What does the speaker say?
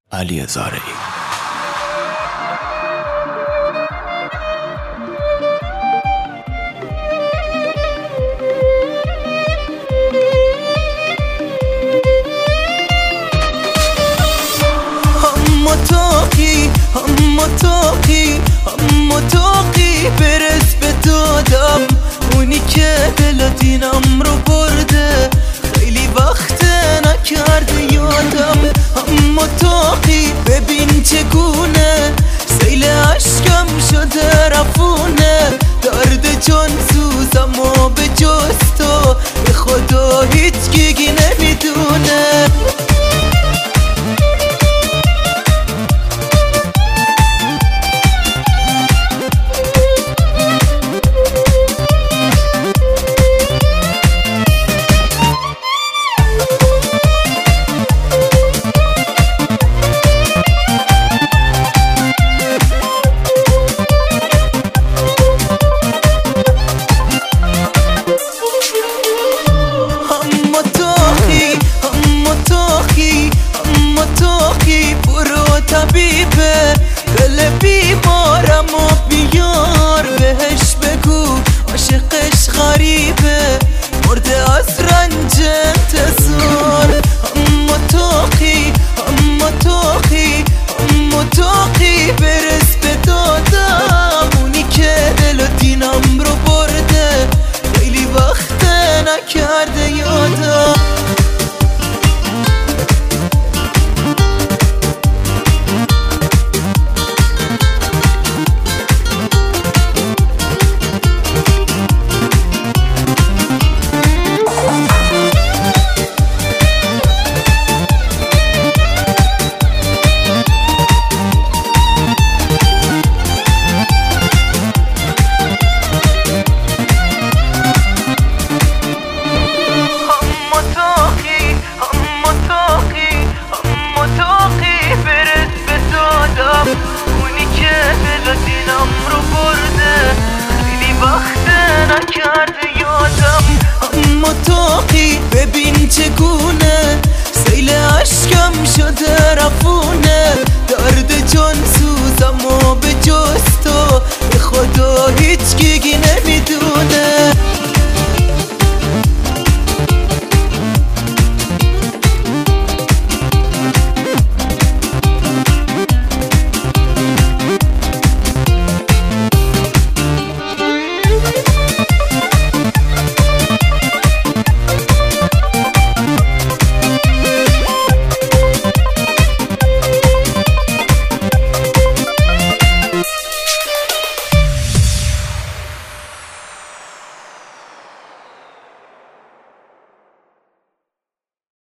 علی زارعی. اما توقی برس به دادم، اونی که دل دینم رو برده، خیلی وقت نکرده یادم. اما توقی ببین چگونه سیل عشقم شده رفونه، درد جان سوزم و به جز تو به خدا هیچ گیگی نمیدونه. برو طبیبه دل بیمارم و بیار بهش بگو عاشقش غریبه، مرده از رنج انتظار. اما توقی برس به دادم، اونی که دل و دینم رو برده، خیلی وقت نکرده یادم. اونی که دل دینم رو برده، خیلی وقت نکرده یادم. اما توقی ببین چگونه سیل عشقم شده رفونه، درد جان سوزم و